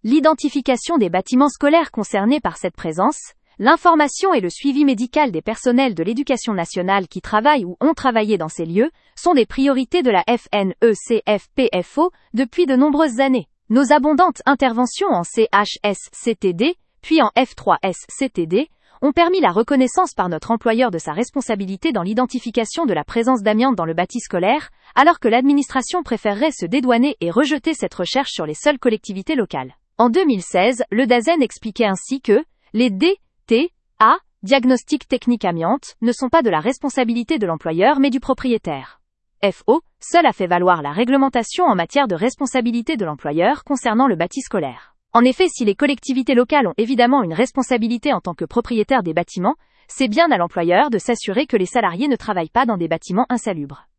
l'identification des bâtiments scolaires concernés par cette présence, l'information et le suivi médical des personnels de l'éducation nationale qui travaillent ou ont travaillé dans ces lieux sont des priorités de la FNECFPFO depuis de nombreuses années. Nos abondantes interventions en CHSCTD, puis en F3SCTD, ont permis la reconnaissance par notre employeur de sa responsabilité dans l'identification de la présence d'amiante dans le bâti scolaire, alors que l'administration préférerait se dédouaner et rejeter cette recherche sur les seules collectivités locales. En 2016, le DAZEN expliquait ainsi que les DTA, diagnostics techniques amiante, ne sont pas de la responsabilité de l'employeur mais du propriétaire. FO, seul a fait valoir la réglementation en matière de responsabilité de l'employeur concernant le bâti scolaire. En effet, si les collectivités locales ont évidemment une responsabilité en tant que propriétaires des bâtiments, c'est bien à l'employeur de s'assurer que les salariés ne travaillent pas dans des bâtiments insalubres.